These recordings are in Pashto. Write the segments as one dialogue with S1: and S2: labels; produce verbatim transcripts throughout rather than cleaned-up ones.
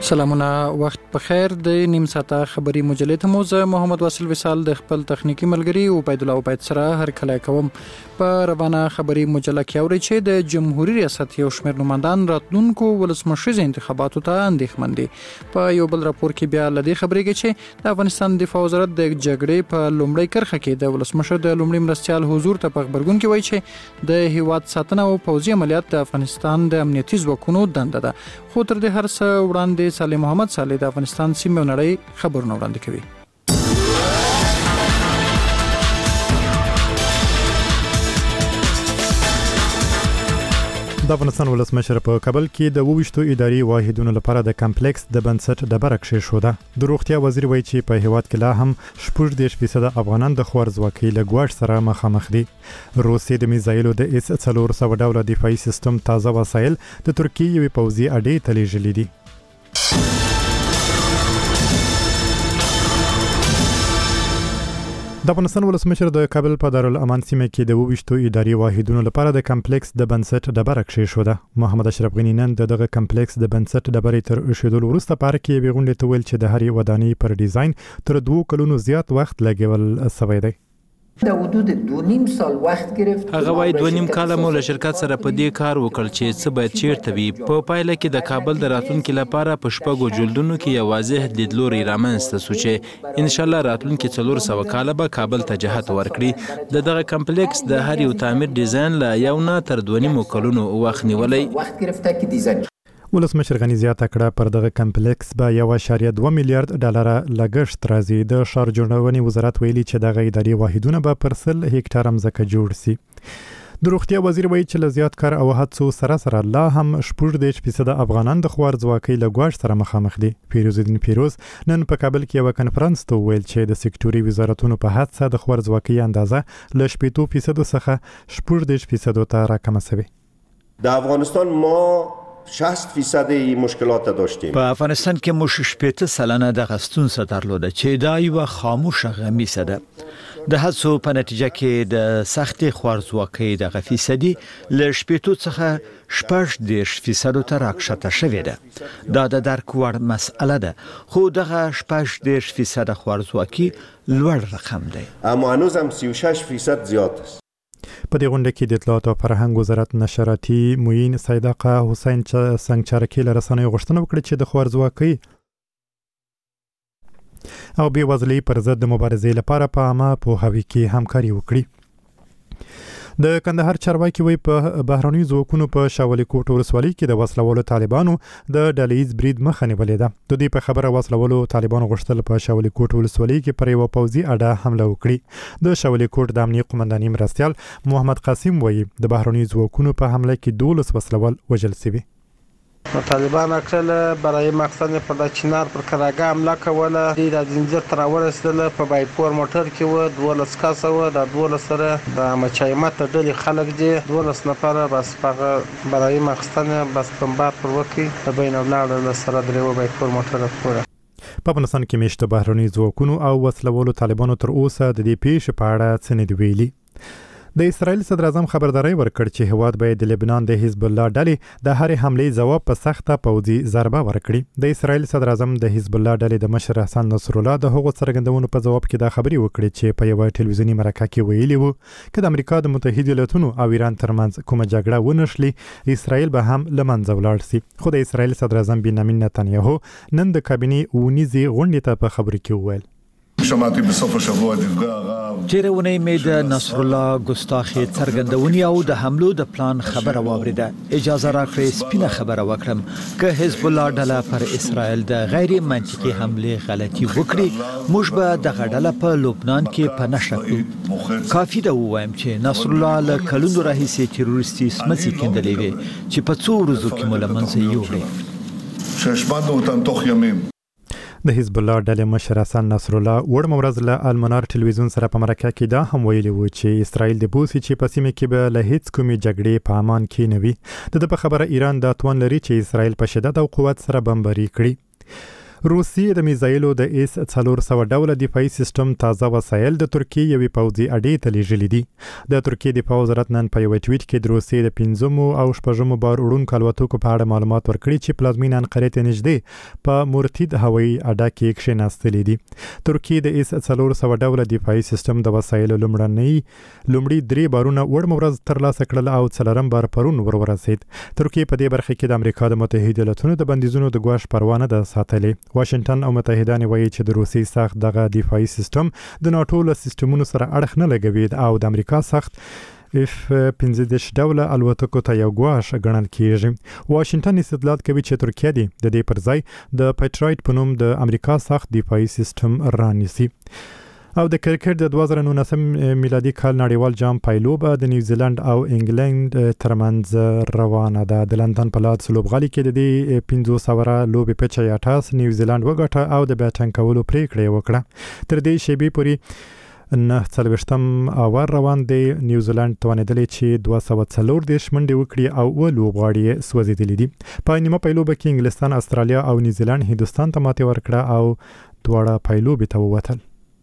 S1: سلامونه، وخت په خیر. د نیم ساعته خبري مجلې ته مو زه محمد واصل وصال د خپل تخنیکی ملګری او عبید الله عبید سره هر کله کوم. په روانه خبري مجله کې اوري چې د جمهوریت ریاست یو شمېر نمائندان راتلونکو ولسمشریز انتخاباتو ته اندېښمن دي. په یو بل راپور کې بیا لدی خبرې کې چې د افغانستان دفاع وزارت د جګړې په لومړی کرخه کې د ولسمشر د لومړي مرستيال حضور ته په خبرګون کې وایي چې د هیواد ساتنه او پوځي عملیات د افغانستان د امنیتي ځواکونو دنده ده. خو تر دې هر څه وړاندې صالح محمد صالح د افغانستان سیمه نړۍ خبرونه وړاندې کوي.
S2: د افغانستان ولسمشر په کابل کې د وویشتو اداري واحدونو لپاره د کمپلیکس د بنسټ ډبره کېښوده. د روغتیا وزیر وایي چې په هیواد کې لا هم شپږ دېرش فیصده افغانان د خوارځواکۍ له ګواښ سره مخامخ دي. روسیې د میزایلو د اس څلور سوه ډوله دفاعي سیستم تازه وسایل د ترکیې یوې پوځي اډې ته لیږلي دي. د افغانستان ولسمشر د کابل په دارالامان سیمه کې د وویشتو اداري واحدونو لپاره د کمپلیکس د بنسټ ډبره کېښوده. محمد اشرف غنی نن دغه کمپلیکس د بنسټ ډبرې تر ایښودلو وروسته په کې یوې غونډې ته ویل چې د هرې ودانۍ پر ډیزاین تر دوه کلونو زیات وخت لګول شوی دی.
S3: د حدود دو نیم سال وخت گرفت.
S4: هغه وايي دوه نیم کال مو له شرکت سره په دې کار وکړ چې څه باید چیرته وي. په پایله کې د کابل د راتلونکي لپاره په شپږو جلدونو کې یو واضح لیدلوری رامنځته شو چې ان شاء الله راتلونکي څلور سوه کاله به کابل ته جهت ورکړي. د دغه کمپلیکس د هر یو تعمیر ډیزاین له یو نه تر دوه نیم کلونو وخت نیولی.
S3: وخت گرفته کې ډیزاین
S2: ولسمشر غنی زیاته کړه پر دغه کمپلیکس به یو اعشاریه دوه میلیارډ ډالر لګښت راځي. د ښار جوړونې وزارت ویلي چې دغه اداري واحدونه به پر سل هکټار ځمکه جوړ شي. د روغتیا وزیر وایي چې له زیات کار او هڅو سره سره لا هم شپږ دېرش فیصده افغانان د خوارځواکۍ له ګواښ سره مخامخ دي. پیروز الدین پیروز نن په کابل کې یو کنفرانس ته ویل چې د سکتوري وزارتونو په هڅه د خوارځواکۍ اندازه له شپږ فیصده څخه شپږ دېرش فیصد ته راکمه شوې.
S5: د افغانستان ما شصت فیصد مشکلات داشتیم.
S6: په افغانستان کې مو شپږ سلنه د غستونسه درلوده چې دا یو خاموشه غمیسه ده. د هڅو په نتیجه کې د سختي خوارځواکۍ د فیصدي له شپږ څخه شپږ دېرش فیصد ته راکښته شوې ده. دا د درک وړ مسأله ده، خو دغه شپږ دېرش فیصد خوارځواکۍ لوړ رقم دی.
S5: اما هنوز هم سی و شش فیصد زیاد است.
S2: په دې غونډه کې د اطلاعات او فرهنګ وزارت نشراتي معین صادقه حسین سنگچارکی له رسنیو غوښتنه وکړه چې د خوارځواکۍ او بې وزلۍ پر ضد د مبارزې لپاره په عامه پوهاوي کې همکاري وکړي. د کندهار چارواکي وایي په بهرني ځواکونو په شاولي کوټ ولسوالۍ کې د وسلوالو طالبانو د ډلهییز برید مخه نیولې ده. د دې په خبره وسلوالو طالبانو غوښتل په شاولي کوټ ولسوالۍ کې پر یو پوځي اډه حمله وکړي. د شاولي کوټ د امنیت قومنداني مرستيال محمد قاسم وایي د بهرني ځواکونو په حمله کې دولس وسلوال وژل شوي.
S7: طالبان اکثر برای مقصد پر د چنار پر کراګه حمله کوله. د زنجیر تر ورسېدل په بایپور موټر کې و دولس کسه و. د دولس سره د مچایمت ډلې خلک دي دولس نفره بس هغه برای مقصد بس بمبار پر وکی د بین ولاړ سره درو بایپور موټر پوره.
S2: په افغانستان کې مشته بهرني ځواکونو او وسلوالو طالبانو تر اوسه د دې پیښې په اړه څه نه دی ویلي. د اسرائیل صدر اعظم خبرداري ورکړ چې هواد باید د لبنان د حزب الله ډلې د هرې حملې ځواب په سخته پوځي ضربه ورکړي. د اسرائیل صدر اعظم د حزب الله ډلې د مشر حسن نصر الله د هغو څرګندونو په ځواب کې دا خبرې وکړې چې په یوه ټلویزیوني مرکه کې ویلي وو چې د امریکا د متحده ایالاتونو او ایران ترمنځ کومه جګړه ونښلي اسرائیل به هم له منځه ولاړ شي. خو د اسرائیل صدر اعظم بنیامین نتنیاهو نن د کابینې اونیزې غونډې ته په خبرو کې وویل
S6: چیرونه مې د نصر الله ګستاخی څرګندونې او د حملو د پلان خبره واوریده. اجازه راکړئ سپینه خبره وکړم که حزب الله ډله پر اسرائیل د غیر منطقي حمله غلطي وکړي موږ به د غډله په لبنان کې په نشه کړو. کافي ده ووایم چې نصر الله له کلونو راهیسې تروریستي سمڅې کېندلې وي چې په څو ورځو کې مو له منځه یوړې.
S8: שהשמדנו אותם تוך ימים.
S2: د حزب الله ډلې مشر حسن نصر الله وړم ورځ له المنار ټلویزیون سره په مرکه کې دا هم ویلي وو چې اسرائیل د بوسي چې په سیمه کې به له هیڅ کومې جګړې په امان کې نه وي. د په خبره ایران دا توان لري چې اسرائیل په شدت او قوت سره بمباري کړي. روسیې د میزایلو د ایس څلور سوه ډوله دفاعي سیستم تازه وسایل د ترکیې یوې پوځي اډې ته لیږلي دي. د ترکیې دفاع وزارت نن په یوه ټویټ کې د روسیې د پنځمو او شپږمو بار وړونکو الوتکو په اړه معلومات ورکړي چې پلازمینه انقرې ته نږدې په مورتید هوایي اډه کې کښېناستلي دي. ترکیې د ایس څلور سوه ډوله دفاعي سیستم د وسایلو لومړنۍ لومړي درې بارونه وړمه ورځ ترلاسه کړل او څلورم بار پرون ور ورسېد. ترکیې په دې برخه کې د امریکا د متحده ایالاتونو د بندیزونو د ګواښ پروا نه ده ساتلې. واشنگټن او متحدان وایي چې د روسي سخت دغه دفاعي سیستم د ناتو له سیستمونو سره اړخ نه لګوي او د امریکا سخت اف پنځه دېرش ډوله الوتکو ته یو ګواښ ګڼل کیږي. واشنگټن استدلال کوي چې ترکیه دی د دې پر ځای د پیټرایټ په نوم د امریکا سخت دفاعي سیستم رانیسي. او د کرکټ د دوه زره نولسم میلادي کال نړیوال جام پایلوبه د نیوزیلند او انګلند ترمنځ روانه ده. د لندن په لارډس لوبغالي کې د دې پنځوس اوره لوبې په چا ټاس نیوزیلند وګټه او د بیټنګ کولو پریکړه وکړه. تر دې شیبې پورې نه څلوېښتم اور روان دی. نیوزیلند توانېدلی چې دوه سوه څلور دېرش منډې وکړي او اووه لوبغاړي یې سوځېدلي دي. په نیمه پایلوبه کې انګلستان استرالیا او نیوزیلند هندوستان ته ماتې ورکړه او دواړه پایلوبې ته ووتل.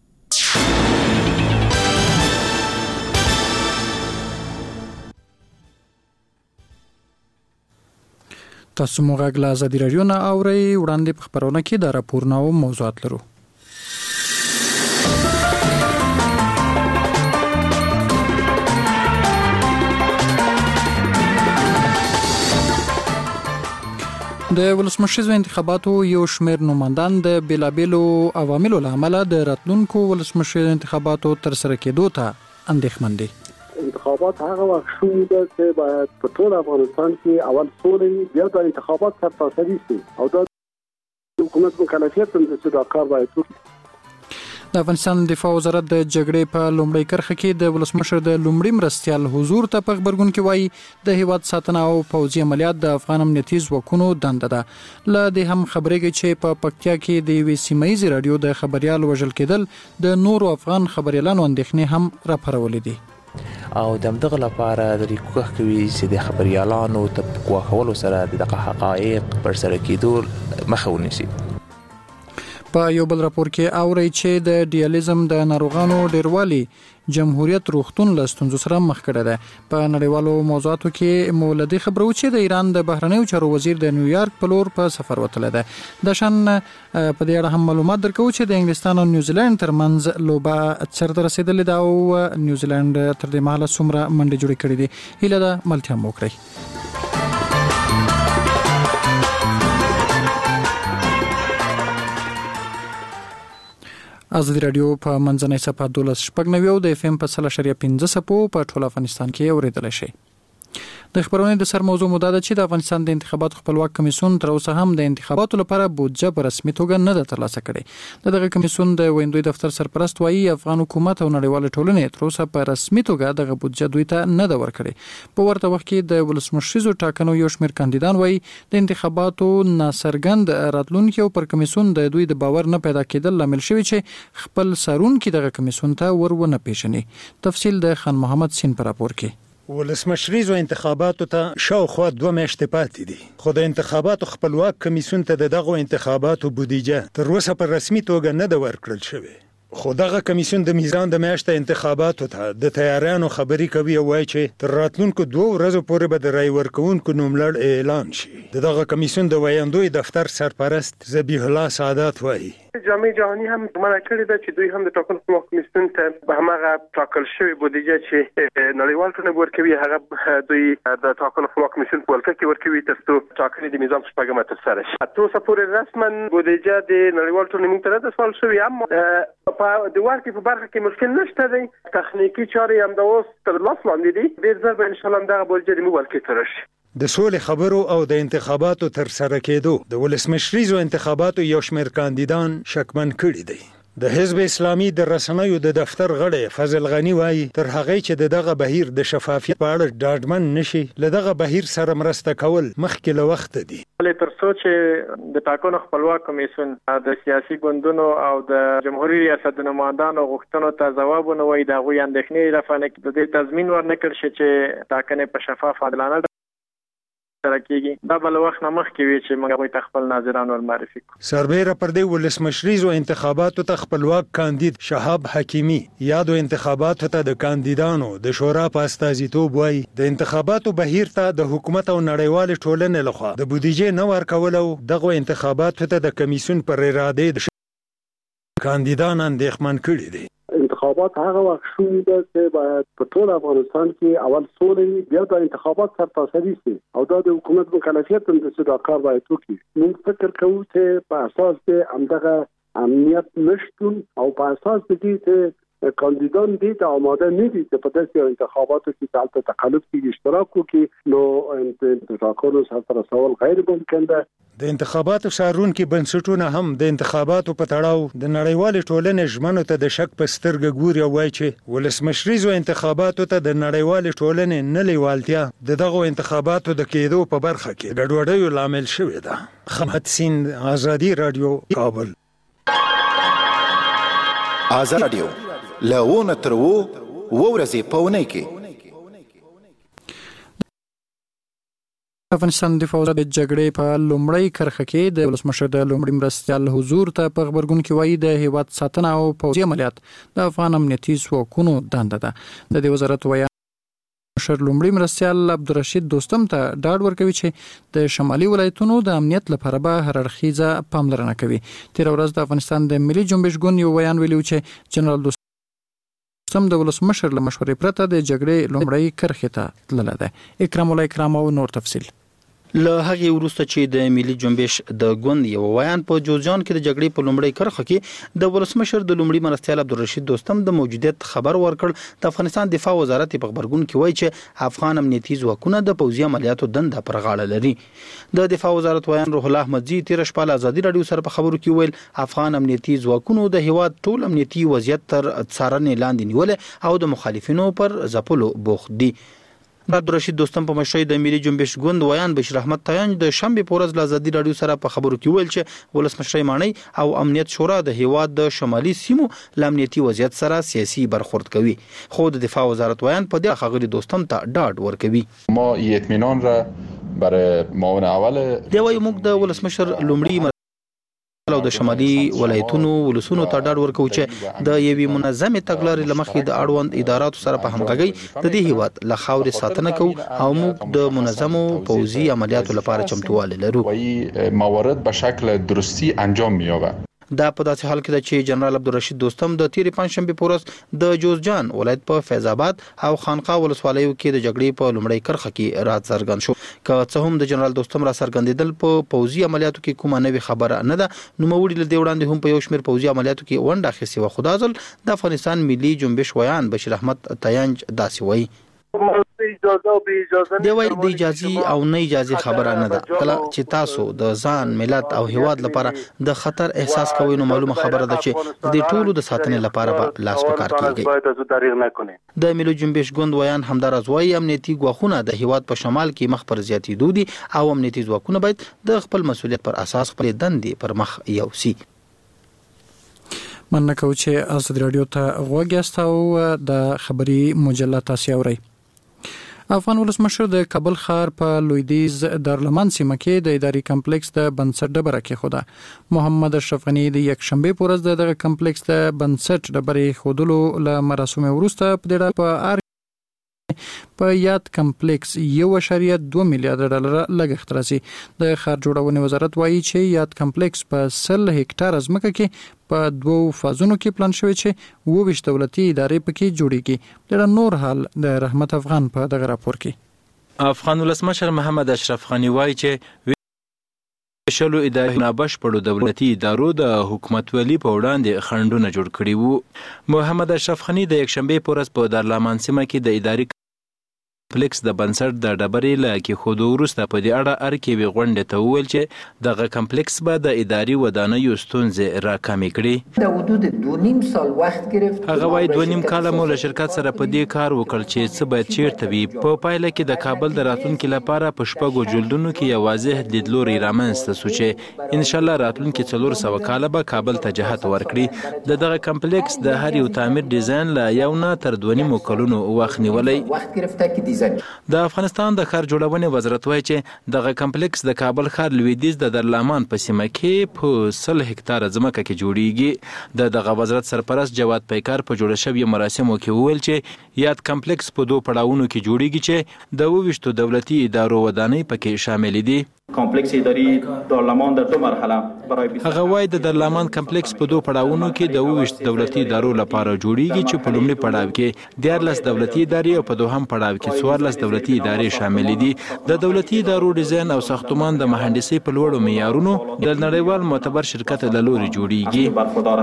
S1: تاسو مو غږ له ازادي راډیو نه اورئ. وړاندې په خپرونه کې د راپورونه او موضوعات لرو. د ولسمشریزو انتخاباتو یو شمېر نوماندان د بیلابیلو عواملو له امله د راتلونکو ولسمشریزو انتخاباتو ترسره کېدو ته اندېښمن دي.
S8: انتخابات هغه وخت شوي ده چې باید په ټول افغانستان کې اول سولې بیا د انتخابات سرتاسري شي او د حکومت مکلفیت هم چې دا کار باید وکړي.
S1: د افغانستان دفاع وزارت د جګړې په لومړۍ کرښه کې د ولسمشر د لومړي مرستیال حضور ته په خبرګون کې وایي د هیواد ساتنه او پوځي عملیات د افغان امنیتي ځواکونو دنده ده. له دې هم خبرېږي چې په پکتیا کې د یوې سیمه ییزې راډیو د خبریال وژل کېدل د نورو افغان خبریالانو اندېښنې هم راپارولې دي.
S9: او د دغه لپاره د کوښښ کوي چې د خبريالانو ته کوښښولو سره دغه حقایق پر سر کېدو مخه ونیسي.
S1: په یو بل راپور کې اوري چې د ډیالیزم د ناروغانو ډیروالي جمهوریت روغتون له ستونزو سره مخ کړی دی. په نړیوالو موضوعاتو کې مولدي خبرو چې د ایران د بهرنیو چارو وزیر د نیویارک په لور په سفر وتلی دی. د شان په دې اړه هم معلومات درکوو چې د انګلستان او نیوزیلند ترمنځ لوبه چېرته رسېدلې ده او نیوزیلند تر دې مهاله څومره منډې جوړې کړې دي. هیله ده ملتیا مو وکړئ. ازادي راډیو په منځنۍ صفحه دولس شپږ نوي او د اف ام په سل اشاریه پنځه څپو په ټول افغانستان کې اوریدلی شئ. د خبرونې د سر موضوع مو دا ده چې د افغانستان د انتخاباتو خپلواک کمیسیون تر اوسه هم د انتخاباتو لپاره بودجه په رسمي توګه نه ده ترلاسه کړې. د دغه کمیسیون د ویندوی دفتر سرپرست وایي افغان حکومت او نړیواله ټولنې تر اوسه په رسمي توګه دغه بودجه دوی ته نه ده ورکړې. په ورته وخت کې د ولسمشریزو ټاکنو یو شمېر کاندیدان وایي د انتخاباتو ناڅرګند راتلونکي او پر کمیسیون د دوی د باور نه پیدا کېدل لامل شوی چې خپل سرونکي دغه کمیسیون ته ور ونه پیژني. تفصیل د خان محمد سین پر راپور کې.
S10: ولسمشریزو انتخاباتو ته شاوخوا دوه میاشتې پاتې دي، خو د انتخاباتو خپلواک کمیسیون ته د دغو انتخاباتو بودیجه تر اوسه په رسمي توګه نه ده ورکړل شوې. خو دغه کمیسیون د میزان د میاشتې انتخاباتو ته د تیاریانو خبري کوي او وایي چې تر راتلونکو دوه ورځو پورې به د رای ورکوونکو نوملړ اعلان شي. د دغه کمیسیون د ویاندوی دفتر سرپرست ذبیح الله سعادت وایي
S11: جامعه جهانی هم منع کړی ده چې دوی هم د ټاکنو خپلواک کمیسیون ته به هماغه ټاکل شوی بودیجه چې نړیوال ټولنه ورکوي هغه دوی د ټاکنو خپلواک کمیسیون په ولکه کې ورکوي ترڅو ټاکنې د نظام شپږمه ترسره شي. تر اوسه پورې رسما بودیجه د نړیوال ټولنې موږ ته نه ده سپارل شوې، اما په د ورکړې په برخه کې مشکل نشته دی. تخنیکي چارې هم د اوس تر لاس لاندې دي. ډېر ژر به انشاءالله دغه بودیجه د موږ ولکې ته راشي.
S10: د سولې خبرو او د انتخاباتو تر سره کېدو د ولسمشریزو انتخاباتو یو شمېر کاندیدان شکمن کړي دي. د حزب اسلامي د رسنیو د دفتر غړی فضل غنی وایي تر هغه چې د دغه بهیر د شفافیت په اړه ډاډمن نشي له دغه بهیر سره مرسته کول مخکې له وخت دي.
S12: تر څو چې د ټاکنو خپلواک کمیسیون د سیاسي ګوندونو او د جمهوریت ریاست د نمایندانو غوښتنو ته ځواب ونه وایي د هغوی اندېښنې رافنه د دې تضمین ورنکړ شي چې ټاکنې په شفاف عادلانه ترسره کیږي دا بل وخت نه مخکې وی چې موږ غوښتل خپل ناظران ور معرفي کړو.
S10: سربېره پر دې ولسمشریزو انتخاباتو ته خپلواک کاندید شهاب حکیمی یادو انتخاباتو ته د کاندیدانو د شورا په استازیتوب وایي د انتخاباتو بهیر ته د حکومت او نړیوال ټولنې لخوا د بودیجې نه ورکول او دغه انتخاباتو ته د کمیسیون پر اراده د کاندیدان اندېښمن کړي دي.
S8: انتخابات هغه وخت شوي ده چې باید په ټول افغانستان کې اول سولې بیا د انتخابات سرتاسري شي او دا د حکومت مکلفیت هم د دا کار باید وکړي. موږ فکر کوو چې په اساس د همدغه امنیت نشتون او په اساس د دې چې کاندیدان دې ته آماده نه دي چې په داسې انتخاباتو کې دلته تقلب کې اشتراک وکړي نو انتخاباتو سره رسول غیر ممکن ده.
S10: د انتخاباتو څارونکو بنسټونه هم د انتخاباتو په تړاو د نړیوال ټولنې ژمنو ته د شک په سترګه ګوري او وایي چې ولسمشریزو انتخاباتو ته د نړیوال ټولنې نه لیوالتیا د دغه انتخاباتو د کېدو په برخه کې ګډوډۍ لامل شوې ده. خمد سین آزادی رادیو کابل.
S13: آزاد رادیو لونه تر وو ورځې پونه کې
S1: افغانستان دفاع وزارت د جګړې په لومړۍ کرښه کې د ولسمشر د لومړي مرستیال حضور ته په خبرګون کې وایي د هیواد ساتنه او پوځي عملیات د افغان امنیتي ځواکونو دنده ده. د دې وزارت وایي مشر لومړي مرستیال عبدالرشید دوستم ته ډاډ ورکوي چې د شمالي ولایتونو د امنیت لپاره به هر اړخیزه پاملرنه کوي. تیر ورځ د افغانستان د ملي جنبش ګوند یو بیان ویلو چې جنرال دوستم د ولسمشر له مشورې پرته د جګړې لومړۍ کرښې ته تللی دی. اکرام الله اکرام او نور تفصیل.
S14: له هغه وروسته چې د ملي جنبش د ګوند یو ویان په جوزجان کې د جګړې په لومړۍ کرښه کې د ولسمشر د لومړي مرستیال عبدالرشید دوستم د موجودیت خبر ورکړ. د افغانستان دفاع وزارت په خبرګون کې وایي چې افغان امنیتي ځواکونه د پوځي عملیاتو دنده پر غاړه لري. د دفاع وزارت ویان روح الله احمدزي تیر شپه له ازادي رادیو سره په خبرو کې ویل افغان امنیتي ځواکونو د هیواد ټول امنیتي وضعیت تر څارنې لاندې نیولې او د مخالفینو پر ځپلو بوخت دي. عبدالرشید دوستم په مشرۍ د ملي جنبش ګوند ویان بشیر احمد تیانج د شنبه په ورځ له ازادي رادیو سره په خبرو کې ویل چې ولسمشر مانی او امنیت شورا د هیواد د شمالي سیمو ل امنیتي وضعیت سره سیاسي برخورد کوي. خو د دفاع وزارت ویان په دې خبرې دوستم ته ډاډ ورکوي.
S15: ما اطمینان را برای معاون اول
S14: دی وایي موږ د ولسمشر لومړي او د شمالي ولایتونو ولسونو ته ډاډ ورکوي چې د یوې منظمې تګلارې له مخې د اړوند اداراتو سره په همغږۍ د دې هیواد له خاورې ساتنه کوو او موږ د منظمو پوځي عملیاتو لپاره چمتووالی لرو.
S15: موارد به شکل درستی انجام می‌یابد.
S14: دا په داسې حال کې ده چې جنرال عبدالرشید دوستم د تیر پنځشنبه په ورځ د جوزجان ولایت په فیض آباد او خانقاه ولسوالیو کې د جګړې په لومړۍ کرښه کې را څرګند شو. که څه هم د جنرال دوستم را څرګندېدل په پوځي عملیاتو کې کومه نوې خبره نه ده، نوموړي له دې وړاندې هم په یو شمېر پوځي عملیاتو کې ونډه اخیستې وه. خو دا ځل د افغانستان ملي جنبش ویان بشیر احمد تیانج داسې وایي دی وایي د اجازه او نه اجازه خبره نه ده. کله چې تاسو د ځان ملت او هیواد لپاره د خطر احساس کوئ نو معلومه خبره ده چې د ټولو د ساتنې لپاره به لاس په کار کیږي. د ملي جنبش ګوند ویان همدارز وایي امنیتي ګواښونه د هیواد په شمال کې مخ پر زیاتېدو دي او امنیتي ځواکونه باید د خپل مسؤلیت پر اساس خپل دندې پر مخ یوسي.
S1: مننه کوم چې ازادي رادیو ته غوږ یاست او د خبري مجله تاسو اورئ. افغان ولسمشر د کابل ښار په لویدیز دارالمان سیمه کې د اداري کمپلیکس د بنسټ ډبره کېښوده. محمد اشرف غني د یکشنبه په ورځ دغه کمپلیکس د بنسټ ډبرې ښودلو له مراسمو وروسته په دې په په یاد کمپلیکس یو اشاریه دوه میلیارډ ډالر لګښت راځي. د ښار جوړونې وزارت وایي چې یاد کمپلیکس په سل هکټار ځمکه کې په دوو فازونو کې پلان شوی چې اووه دولتي ادارې پکې جوړیږي. ډېر نور حال د رحمت افغان په دغه راپور کې.
S4: افغان ولسمشر محمد اشرف غني وایي چې شلو ادارې بشپړو دولتي ادارو د حکومتولي په وړاندې خنډونه جوړ کړي وو. محمد اشرف غني د یکشنبه په ورځ په دارالمان سیمه کې د اداري کمپلیکس د بنسټ د ډبرې له کېښودو وروسته په دې اړه ارکیوي غونډې ته وویل چې دغه کمپلیکس به د اداري ودانیو ستونزې راکمې کړي.
S3: د حدود دو نیم سال وخت گرفت.
S4: هغه وایي دوه نیم کاله مو له شرکت سره په دې کار وکړ چې څه باید چیرته وي. په پایله کې د کابل د راتلونکي لپاره په شپږو جلدونو کې یو واضح لیدلوری رامنځته شو چې انشاءالله راتلونکي څلور سوه کاله به کابل ته جهت ورکړي. د دغه کمپلیکس د هر یو تعمیر ډیزاین له یو نه تر دوه نیمو کلونو وخت نیولی.
S3: وخت گرفته که
S4: د افغانستان د ښار جوړونې وزارت وایي چې دغه کمپلیکس د کابل ښار لویدیځ د درلامان په سیمه کې په سل هکتاره ځمکه کې جوړیږي. د دغه وزارت سرپرست جواد پیکار په جوړ شوي مراسمو کې وویل چې یاد کمپلیکس په دوه پړاوونو کې جوړیږي چې د اوویشتو دولتي ادارو ودانۍ پکې شامل دي.
S16: کمپلیکس اداري دارالمان در دو مرحله برای
S4: هغه وایي د درلامان کمپلیکس په دوه پړاوونو کې د اوویشت دولتي ادارو لپاره جوړیږي چې په لومړي پړاو کې دیارلس دولتي ادارې او په دوهم پړاو کې څوارلس دولتي ادارې شامل دي. د دولتي ادارو ډیزاین او ساختمان د مهندسي په لوړو معیارونو د نړیوال معتبر شرکت له لوري جوړیږي.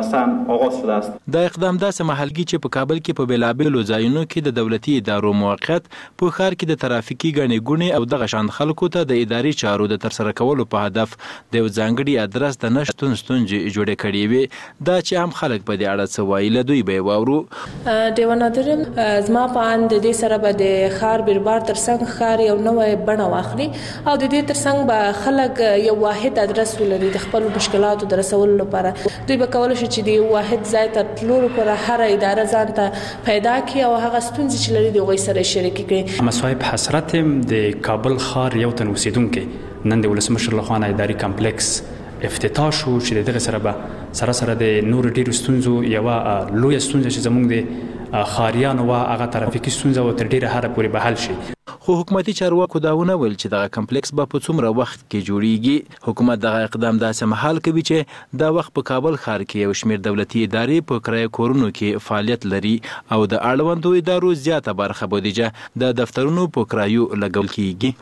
S4: دا اقدام داسې مهالګي چې په کابل کې په بېلابېلو ځایونو کې د دولتي ادارو موقعیت په ښار کې د ترافیکي ګڼې ګوڼې او دغه شان خلکو ته د اداري چارو د ترسره کولو په هدف د یو ځانګړي ادرس د نشتون ستونزې جوړې کړې وي. دا چې عام خلک په دې اړه څه وایي له دوی به یې واورو.
S17: ډیوه نادرم زما په اند د دې سره به د ښار بیربار ترڅنګ ښار یو نوی بڼه واخلي او د دې ترڅنګ به خلک یو واحد ادرس ولري د خپلو مشکلاتو د رسولو لپاره. دوی به کولی شي چې د یو واحد ځای ته تلو لپاره هره اداره ځان ته پیدا کړي او هغه ستونزې چې لري د هغوی سره شریکې کړي.
S18: مصاحب حسرت د کابل ښار یو تن اوسیدونکی نن د ولسمشر له خوا اداري کمپلیکس افتتاح شو چې دغه سره به سره سره د نور ډیرو ستونزو یوه لویه ستونزه چې زموږ د ښاریانو وه هغه ترافیکي ستونزه و تر ډیره حده پورې به حل شي.
S4: خو حکومتي چارواکو دا ونه ویل چې دغه کمپلیکس به په څومره وخت کې جوړیږي. حکومت دغه اقدام داسې مهال کوي چې دا وخت په کابل ښار کې یو شمېر دولتي ادارې په کرایه کورونو کې فعالیت لري او د اړوندو ادارو زیاته برخه بودیجه د دفترونو په کرایو لګول کیږي.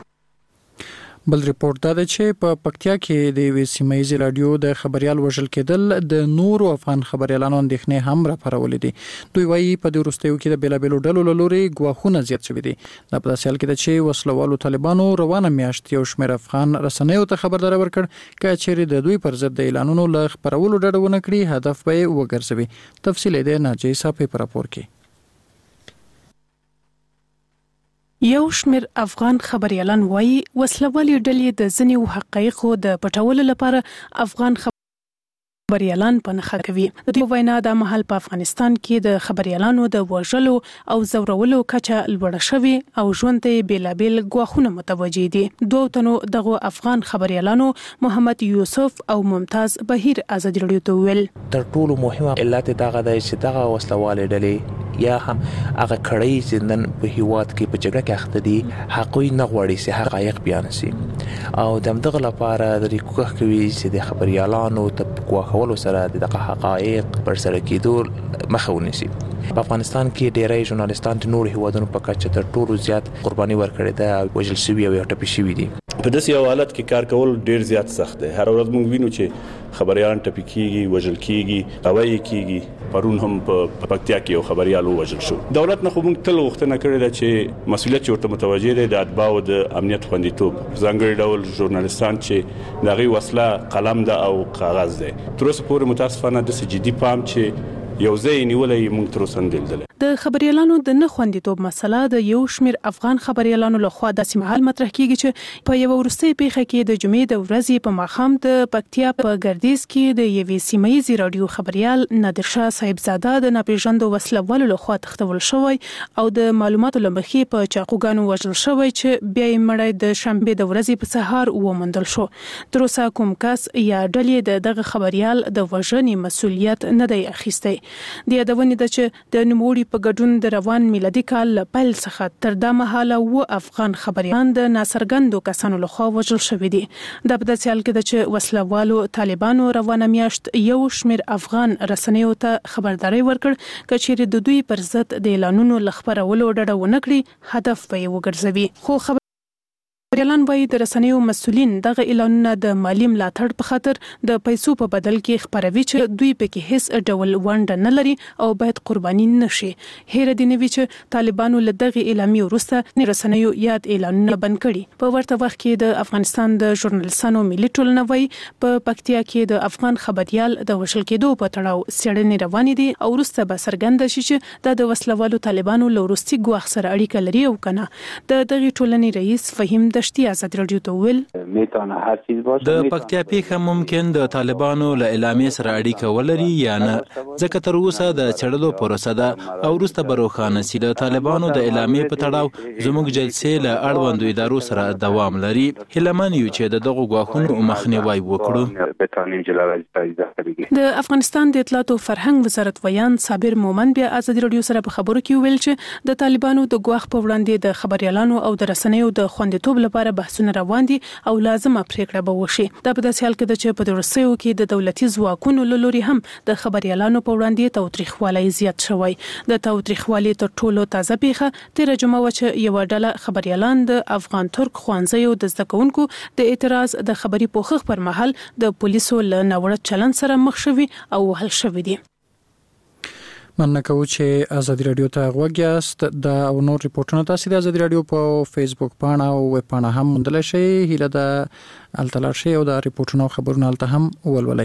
S1: بل ریپورت دا ده چې په پکتیا کې د یوې سیمه ییزې راډیو د خبریال وژل کېدل د نورو افغان خبریالانو اندېښنې هم راپارولې دي. دوی وایي په دې وروستیو کې د بېلابېلو ډلو له لوري ګواښونه زیات شوي دي. دا په داسې حال کې ده چې وسلوالو طالبانو روانه میاشت یو شمېر افغان رسنیو ته خبرداری ورکړ که چیرې د دوی پر ضد د اعلانونو له خپرولو ډډه ونه کړي هدف به یې وګرځوي. تفصیل یې د ناجیې صافۍ په راپور کې.
S19: یو شمېر افغان خبریالان وایي وسلوالې ډلې د ځینو حقایقو د پټولو لپاره افغان خبریالان په نښه کوي. د دوی وینا دا مهال په افغانستان کې د خبریالانو د وژلو او زورولو کچه لوړه شوې او ژوند ته بېلابېل ګواښونه متوجه دي. دوه تنو دغه افغان خبریالانو محمد یوسف او ممتاز بهیر ازادي راډیو ته وویل
S9: تر ټولو مهمه علت دغه دی چې دغه وسلوالې ډلې یا هم هغه کړۍ چې نن په هیواد کې په جګړه کې اخته دي هغوی نه غواړي چې حقایق بیان شي او د همدغه لپاره د دوی کوښښ کوي چې د خبریالانو ته په ګواښولو سره دغه حقایق پر سره کېدو مخه ونیسي. په افغانستان کې ډیری ژورنالیستان د نورو هیوادونو په کچه تر ټولو زیات قرباني ورکړې ده او وژل شوي او یا ټپي شوي دي.
S20: په داسې یو حالت کې کار کول ډیر زیات سخت دی. هر ورځ موږ وینو چې خبریالان ټپي کیږي، وژل کیږي، اوایي کیږي. پرون هم په پکتیا کې یو خبریال وژل شو. دولت نه خو موږ تل غوښتنه کړې ده چې مسؤلیت ورته متوجه دی د اتباعو د امنیت خوندیتوب ځانګړي ډول ژورنالیستان چې د هغوی وسله قلم ده او کاغذ دی. تر اوسه پورې متاسفانه داسې جدي پام چې یو ځای نیولې موږ تر اوسه نه دی لیدلی.
S19: د خبریالانو د نه خوندیتوب مسله د یو شمېر افغان خبریالانو لخوا داسې مهال مطرح کیږي چې په یو وروستۍ پیښه کې د جمعې د ورځې په ماښام د پکتیا په ګردیز کې د یوې سیمه ییزې راډیو خبریال نادرشاه صاحبزاده د ناپېژاندو وسلوالو لخوا تښتول شوی او د معلوماتو له مخې په چاقوګانو وژل شوی چې بیا یې مړی د شنبې د ورځې په سهار وموندل شو. تر اوسه کوم کس یا ډلې د دغه خبریال د وژنې مسؤلیت نه دی اخیستی. د یادونې ده چې د نوموړي په ګډون د روان میلادي کال له پیل څخه تر دا مهاله اووه افغان خبریالان د ناڅرګندو کسانو لخوا وژل شوي دي. دا په داسې حال کې ده چې وسلوالو طالبانو روانه میاشت یو شمېر افغان رسنیو ته خبرداری ورکړ که چیرې د دوی پر ضد د اعلانونو له خپرولو ډډه ونه کړي هدف به یې وګرځوي. خو خبر خبریالان وایي د رسنیو مسؤلین دغه اعلانونه د مالی ملاتړ په خاطر د پیسو په بدل کې خپروي چې دوی پکې هیڅ ډول ونډه نه لري او باید قرباني نشي. هیره دې نه وي چې طالبانو له دغه اعلامیې وروسته رسنیو یاد اعلانونه بند کړي. په ورته وخت کې د افغانستان د ژورنالیستانو ملي ټولنه وایي په پکتیا کې د افغان خبریال د وژل کېدو په تړاو څېړنې روانې دي او وروسته به څرګنده شي چې دا د وسلوالو طالبانو له وروستي ګواښ سره اړیکه لري او کنه. د دغه ټولنې رئیس فهیم دشتي ازادي رادیو ته ویل
S21: میتونه هر چیز باشه.
S4: د پکتیا پیښه ممکن د طالبانو له اعلامیې سره اړیکه ولري یا نه، ځکه تر اوسه د چړلو پروسه ده او وروسته به روښانه سي. د طالبانو د اعلامیې په تړاو زموږ جلسې له اړوندو ادارو سره دوام لري. هیله من یو چې د دغو ګواښونو مخنیوی وکړو.
S19: د افغانستان د اطلاعات او فرهنګ وزارت ویان صابر مومن بیا ازادي رادیو سره په خبرو کې ویل چې د طالبانو د ګواښ په وړاندې د خبريالانو او د رسنیو د خوندیتوب لپاره بحثونه روان دي او لازمه پریکړه به وشي. دا په داسې حال کې چې په ورسېو کې د دولتي ځواکونو لوري هم د خبريالانو په وړاندې تاوتریخوالی زیات شوی. د تاوتریخوالي تر ټولو تازه پیښه تیر جمعه و چې یو ډله خبريالان د افغان ترک خوانځیو د زده کوونکو د اعتراض د خبري پوښښ پر مهال د پولیسو له ناوړه چلند سره مخ شوي او وهل شوي دي.
S1: مننه کوم چې ازادي رادیو ته غوږیاست. دا او نور ریپورتونه تاسو د ازادي رادیو په فیسبوک پاڼه او ویب پاڼه هم موندلی شئ. هیله ده التلار شئ او دا ریپورتونه او خبرونه الته هم ولولئ.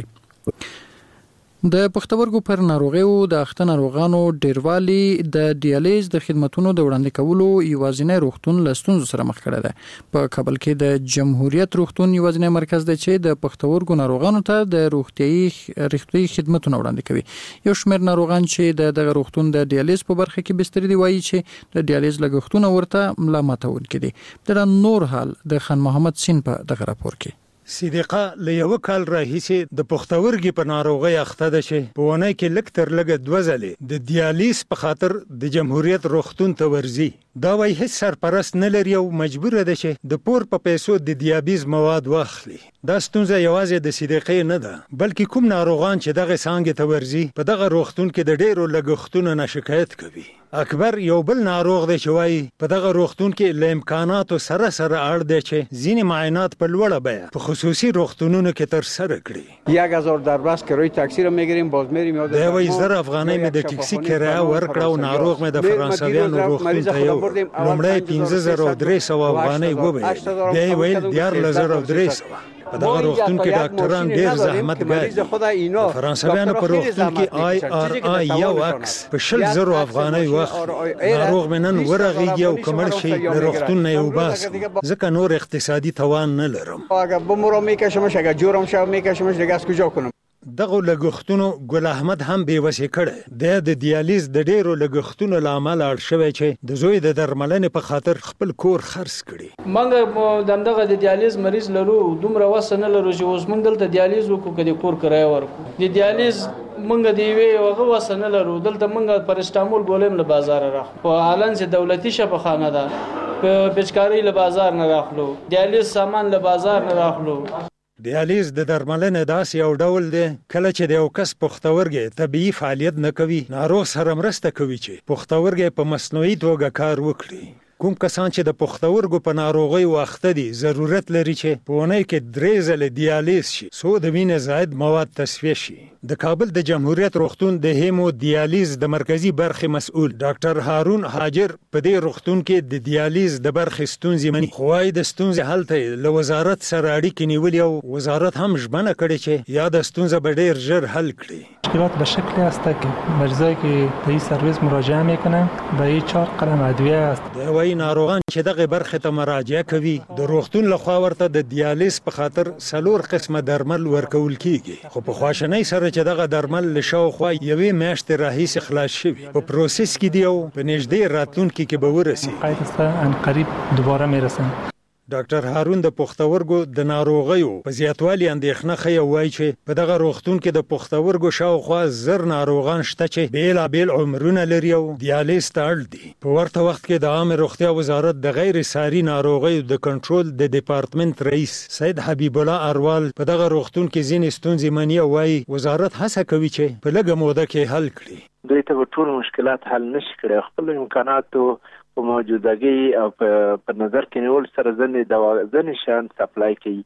S1: د پښتورګو پر ناروغیو د اخته ناروغانو ډیروالي د ډیالیز د خدماتونو د وړاندې کولو یوازینی روغتون له ستونزو سره مخ کړی دی. په کابل کې د جمهوریت روغتون یوازینی مرکز دی چې د پښتورګو ناروغانو ته د روغتيایي روغتيایي خدماتونه وړاندې کوي. یو شمېر ناروغان چې د دغه روغتون د ډیالیز په برخه کې بستر دی وایي چې د ډیالیز لګښتونه ورته ملا ماتونکي دي. د نور حال د خان محمد سین په دغه راپور کې.
S10: صدیقه له یو کال راهیسې د پښتورګي په ناروغۍ اخته ده چې په ونه کې لږ تر لږه دوه ځلې د دیالیز په خاطر د جمهوریت روغتون ته ورځي. دا وایي هیڅ سرپرست نه لري او مجبوره ده چې د پور په پیسو د دیابیز مواد واخلي. دا ستونزه یوازې د صدیقې نه ده بلکې کوم ناروغان چې دغه څانګې ته ورځي په دغه روغتون کې د ډیرو لګښتونو نه شکایت کوي. اکبر یو بل ناروغ دی چې وایي په دغه روغتون کې له امکاناتو سره سره اړ دی چې ځینې معاینات په لوړه بیه په خصوصي روغتونونو کې تر سره کړي.
S22: یک هزار در بس کرایه تاکسی رو میگیریم باز میریم یاد
S10: دا وایي زر افغانۍ مې د ټکسي کرایه ورکړه او ناروغ مې د فرانسویانو روغتون ته یو لومړی پنځه زره او درې سوه افغانۍ وویل. بیا یې ویل دیارلس زره او درې سوه. په دغه روغتون کې ډاکټران ډېر زحمت ګالي. د فرانسویانو په روغتون کې آی آر آی یو عکس په شل زرو افغانۍ واخلي. ناروغ مې نن ورغېږي او که مړ شي له روغتون نه یې وباسم ځکه نور اقتصادي توان نه لرم.
S22: اگر بمرو میکشمش اگر جورم شو میکشمش دیگه از کجا کنم.
S10: دغه لګښتونو ګل احمد هم بیوسې کړي. د دیالیز د ډیرو لګښتونو لامل اړ شوی چې د زوی د درملنې په خاطر خپل کور خرڅ کړي.
S23: موږ دغه د دیالیز مریض لرو دومره وسه نه لرو چې اوس موږ دلته دیالیز وکړو کدي کور کرایه ورکو. د دیالیز موږ دی وی هغه وسه نه لرو دلته موږ پرستامول ګولم له بازار راخ په حالان چې دولتي شفاخانه ده په بچکاری له بازار نه راخلو. دیالیز سامان له بازار نه راخلو.
S10: دیالیز د درملنې داسې یو ډول دی کله چې د یو کس پښتورګي طبيعي فعالیت نه کوي ناروغ سره مرسته کوي چې پښتورګي په مصنوعي توګه کار وکړي. کوم کسان چې د پښتورګو په ناروغۍ واخته دي ضرورت لري چې په ونې کې درې ځله دیالیز شي څو د وینې زائد مواد تصفیه شي. د کابل د جمهوریت روغتون د هیمو دیالیز د مرکزی برخې مسؤل ډاکټر هارون حاجر په دې روغتون کې د دیالیز د برخې ستونزې مني. خو وايي د ستونزې حل ته له وزارت سره اړیکې نیولې او وزارت هم ژمنه کړې چې یا د ستونزه به ډیر ژر حل کړي.
S24: مشکلات به شکلی است که مریضایی که به این سرویس مراجعه میکنن به این چهار قلم ادویه است.
S10: د وای ناروغان چې دغه برخه ته مراجعه کوي د روغتون لخوا ورته د دیالیز په خاطر سلور قسمه درمل ورکول کیږي. خو په خواشنۍ سره چې دغه درمل له شاوخوا یوې میاشتې راهیسې خلاص شوي په پروسس کې دی او په نږدې راتلونکي کې به ورسي.
S24: قید است ان قریب دوباره میرسن.
S10: ډاکټر هارون د پښتورګو د ناروغیو په زیاتوالي اندېښنه ښیي او وایي چې په دغه روغتون کې د پښتورګو شاوخوا زر ناروغان شته چې بېلابېل عمرونه لري او دیالیز ته اړ دي. په ورته وخت کې د عامه روغتیا وزارت د غیر ساري ناروغیو د کنټرول د ډپارټمنټ رئیس سید حبیب الله اروال په دغه روغتون کې ځینې ستونزې مني او وایي وزارت هڅه کوي چې په لږه موده کې حل کړي.
S21: دوی ته ټول مشکلات حل نشي کړی. خپل امکاناتو په موجودګي او په نظر کې نیول سره ځنې دوا ځنې شان سپلای کوي.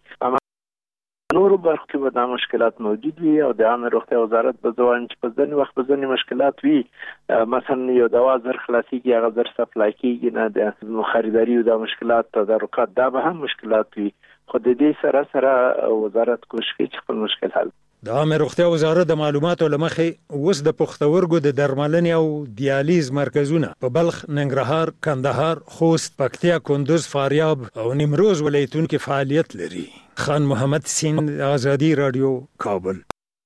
S21: نورو برخو کې به دا مشکلات موجود وي او د عامه روغتیا وزارت به ځوان چې په ځنې وخت په ځنې مشکلات وي مثلا یو دوا زر خلاصيږي هغه زر سپلای کیږي نه د خریداري او د مشکلات تدارکات دا به هم مشکلات وي. خو د دې سره سره وزارت کوشش کوي چې خپل مشکل حل.
S10: د عامه روغتیا وزارت د معلوماتو لمخې اوس د پښتورګو د درملنې او دیالیز مرکزونه په بلخ، ننګرهار، کندهار، خوست، پکتیا، کندوز، فاریاب او نیمروز ولایتونو کې فعالیت لري. خان محمد سین، آزادی رادیو، کابل.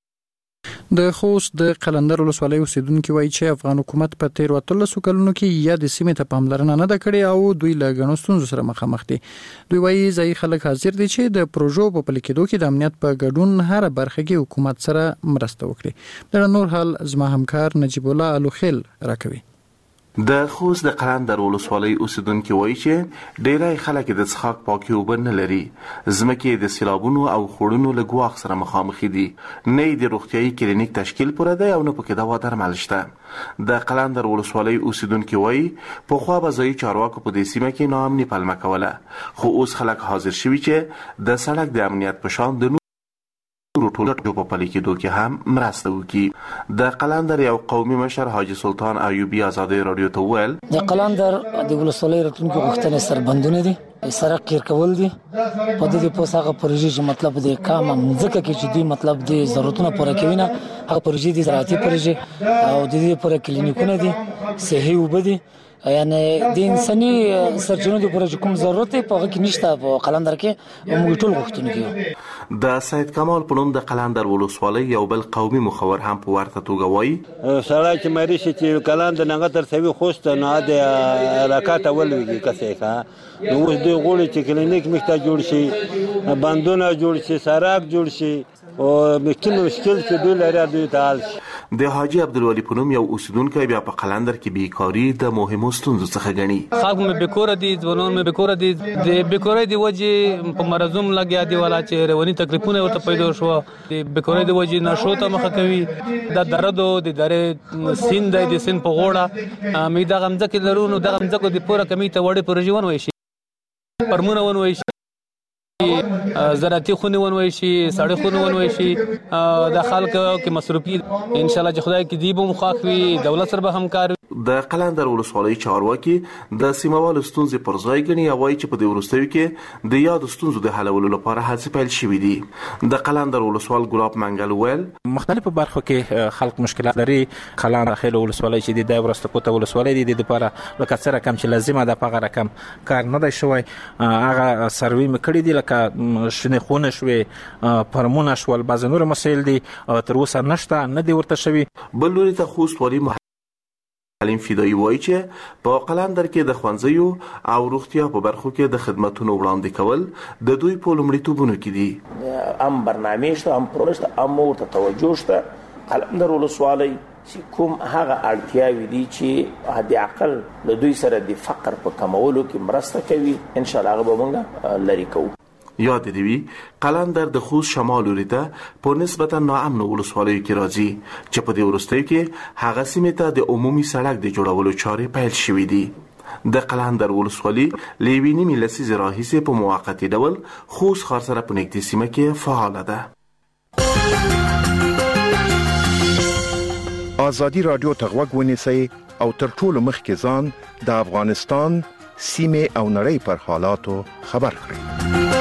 S1: د خوست د قلندر ولسوالۍ اوسیدونکو وایي چې افغان حکومت په تیر اتلسو کلونو کې یا د سیمې ته پاملرنه نه ده کړې او دوی له ګڼو ستونزو سره مخامخ دي. دوی وایي ځایي خلک حاضر دي چې د پروژو په پلي کېدو کې د امنیت په ګډون هره برخه کې حکومت سره مرسته وکړي. دا نور حال زما همکار نجیب الله الوخیل راکوي.
S2: د خوست د قلندر ولسوالۍ اوسیدونکو وایي چې ډېری خلک د څښاک پاکې اوبه نه لري، ځمکې د سیلابونو او خوړونو له ګواښ سره مخامخ دي، نه د روغتیايي کلینیک تشکیل پوره دی او نه پکې دوا درمل شته. د قلندر ولسوالۍ اوسیدونکو وایي پخوا به ځایي چارواکو په دې سیمه کې ناامني پلمه کوله، خو اوس خلک حاضر شوي چې د سړک د امنیت په شان د ټولټو په پلي کېدو کې هم مرسته وکړي. د قلندر یو قومي مشر حاجي سلطان ایوبي آزادۍ رادیو ته وویل
S5: د قلندر د ولسوالۍ راتلونکي غوښتنې سربندونه دي، سړک قیر کول دي، په دې پوس هغه پروژې چې مطلب د کام مځکه کې چې دوی مطلب د ضرورتونو پوره کوي نه، هغه پروژې دي زراعتي پروژې او د دې پوره کلینیکونه دي، صحي اوبه دي، یعنی د انساني سرچینو د پوره کوم ضرورت په هغه کې نشته په قلندر کې، موږ ټول غوښتنه کوو.
S2: د سید کمال په نوم د قلندر ولسوالۍ یو بل قومي مخور هم په ورته توګه وایي
S6: سړی چې مری شي چې قلندر نه تر سوي خوست نه د حرکت ولوي کسې ښه نو اوس دوی غواړي چې کلینیک مخته جوړ شي، بندونه جوړ شي، سړک جوړ شي او مشکل مشکل چې دوی لري دوی ته حل شي.
S2: د حاجي عبدالولي په نوم یو اوسیدونکی بیا په قلندر کې بیکاري د مهمو ستونزو څخه ګڼي.
S7: خلک مې بیکاره دي، ځوانان مې بیکاره دي، د بیکارۍ د وجې په مرزوم لګیا دي ولا چې رواني تکلیفونه ورته پیدا شو، د بیکارۍ د وجې نشو ته مخه کوي، د درد د درې سیند د سیند په غوړه مې د غمځکه لرونو د غمځکه د پوره کمی ته وړي پروژې ونوي شي، پرمونه ونوي شي، زراعتي خونې ونوي شي، سړې خونې ونوي شي، د خلکو کې مصرفي ان شاء الله چې خدای کې دی به مخاخوي، دولت سره به همکار.
S2: د قلندر ولسوالۍ چارواکي د سیموالو ستونزې پر ځای ګڼي او وایي چې په دې وروستیو کې د یادو ستونزو د حلولو لپاره هڅې پیل شوي دي. د قلندر ولسوال ګلاب منګل ویل
S25: مختلفو برخو کې خلک مشکلات لري. قلندر خیل ولسوالۍ چې د ورسته کوټه ولسوالۍ د لپاره لکه څه رقم چې لازمه ده په هغه رقم کار نه دی شوی، هغه سروي مې کړي دي لکه شنې خونه شوې، پرمونه شول، بعض نور مسایل دي تر اوسه نشته نه دي ورته شوي.
S2: بل لوري ته خوست والي علیم فدایی وایي چې په قلندر کې د ښوونځیو او روغتیا په برخو کې د خدماتونو وړاندې کول د دوی په لومړیتوبونو کې دي.
S26: هم برنامې شته، هم پروژه شته، هم ورته توجه شته. قلندر ولسوالۍ چې کوم هغه اړتیاوې دي چې حد اقل د دوی سره د فقر په کمولو کې مرسته کوي، ان شاء الله هغه به موږ لرې کوو.
S2: یاد دی وی قلندر د خوست شمال لوري ته په نسبتا ناامن ولسوالیو کې راځي چې په دې وروستیو کې هغه سیمې ته د عمومي سړک د جوړولو چارې پیل شوې دي. د قلندر ولسوالي له یوې نیمې لسیزې راهیسې په موقتي ډول خوست ښار سره په نږدې سیمه کې فعاله ده.
S13: آزادي رادیو ته غوږ ونیسئ او تر ټولو مخکې ځان د افغانستان سیمې او نړۍ پر حالاتو خبر کړئ.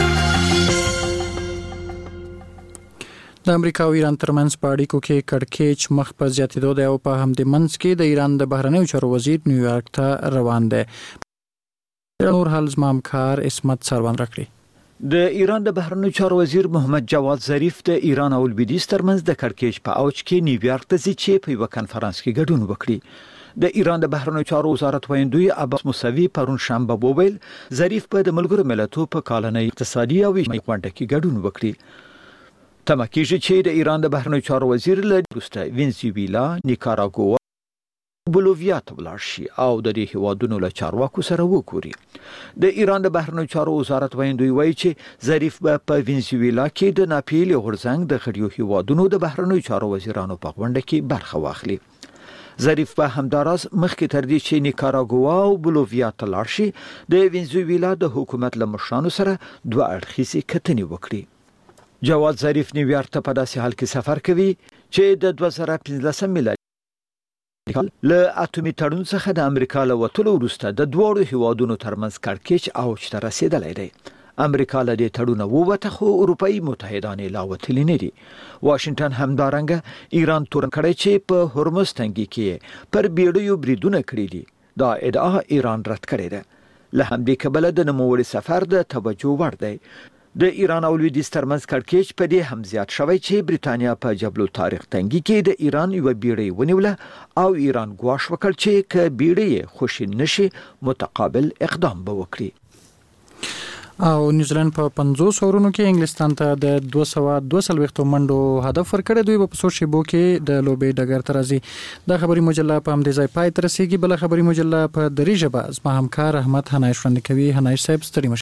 S1: د امریکا او ایران ترمنځ په اړیکو کې کړکېچ مخ په زیاتېدو دی او په همدې منځ کې د ایران د بهرنیو چارو وزیر نیویارک ته روان دی. نور حال زما همکار اسمت سروان راکړي.
S27: د ایران د بهرنیو چارو وزیر محمد جواد ظریف د ایران او لویدیځ ترمنځ د کړکېچ په اوج کې نیویارک ته ځي چې په یو کنفرانس کې ګډون وکړي. د ایران د بهرنیو چارو وزارت ویندوی عباس موسوی پرون شنبه وویل ظریف په د ملګرو ملتونو په کالنۍ اقتصادي او اجتماعي غونډه کې ګډون وکړي. تمه کېږي چې د ایران د بهرنیو چارو وزیر له وروسته وینزویلا، نیکاراګوا، بولوویا ته ولاړ شي او د دې هیوادونو له چارواکو سره وګوري. د ایران د بهرنیو چارو وزارت ویندوی وایي چې ظریف به په وینزویلا کې د ناپیل غورځنګ د غړیو هیوادونو د بهرنیو چارو وزیرانو په غونډه کې برخه واخلي. ظریف په همداراز مخکې تر دې چې نیکاراګوا او بولوویا ته لاړ شي د وینزویلا د حکومت له مشرانو سره دوه اړخیزې کتنې وکړي. جواد ظریف نیویارک ته په داسې حال کې سفر کوي چې د دوه زره پنځلسم میلادي له اټومي تړون څخه د امریکا له وتلو وروسته د دوړو هیوادونو ترمنځ کړکېچ اوج ته رسیدلی دی. امریکا له دې تړون ووته خو اروپאי متحدان لا وتلی نه دي. واشنگټن همدارنګه ایران تورن کړی چې په هرمز تنګي کې پر بیړیو بریدونه کړی دي. دا ادعا ایران رد کړې ده. له همدې کبله د نوموړي سفر د توجه وړ دی. د ایران او لویدیځ ترمنځ کړکېچ په دې هم زیات شوی چې بریتانیا په جبل الطارق تنګي کې د ایران یو بیړۍ ونیوله او ایران ګواښ وکړ چې ک بیړۍ خوشی نشي متقابل اقدام به وکړي.
S1: او نیوزیلند په پنځوس اورونو کې انګلستان ته د دوه سوه دوه څلوېښت منډو هدف ورکړی. دوی په څو شیبو کې د لوبې ډګر ته راځي. دا خبري مجله په همدې ځای پای ته رسیږي. بل خبري مجله په دري ژبه زما همکار احمد هنایش وړاندې کوي. هنایش صاحب ستړي